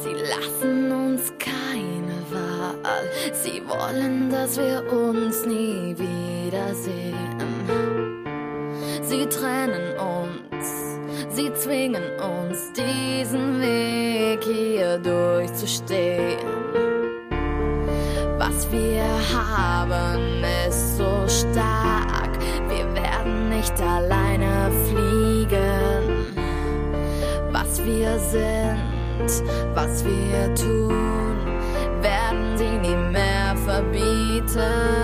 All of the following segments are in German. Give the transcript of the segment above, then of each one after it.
Sie lassen uns keine Wahl. Sie wollen, dass wir uns nie wiedersehen. Sie trennen uns, sie zwingen uns, diesen Weg hier durchzustehen. Was wir haben, ist so stark. Wir werden nicht alleine fliegen. Was wir sind, was wir tun, werden sie nie mehr verbieten.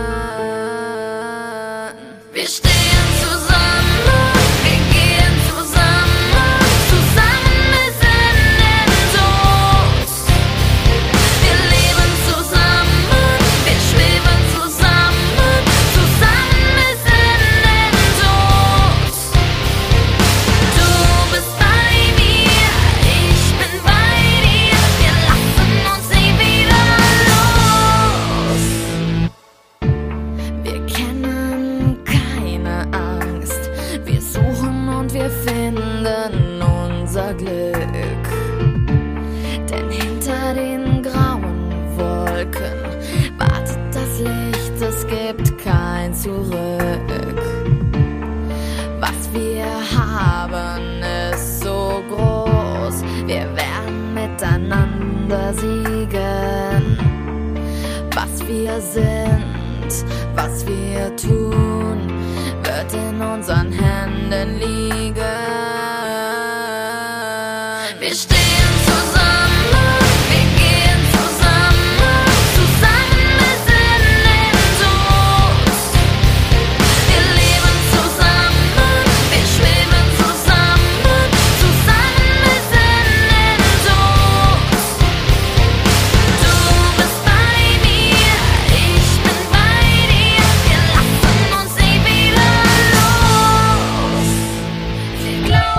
Wir stehen zusammen, wir gehen zusammen, zusammen bis in den Tod. Wir leben zusammen, wir schweben zusammen, zusammen bis in den Tod. Du bist bei mir, ich bin bei dir, wir lassen uns nie wieder los. Wir kennen keine Angst, wir suchen und wir finden unser Glück. Denn hinter den grauen Wolken wartet das Licht, es gibt kein Zurück. Was wir haben, ist so groß, wir werden miteinander siegen. Was wir sind, was wir tun, wird in unseren Händen liegen. Wir stehen zusammen, wir gehen zusammen, zusammen bis in den Tod. Wir leben zusammen, wir schweben zusammen, zusammen bis in den Tod. Du bist bei mir, ich bin bei dir, wir lassen uns nie wieder los. Wir glauben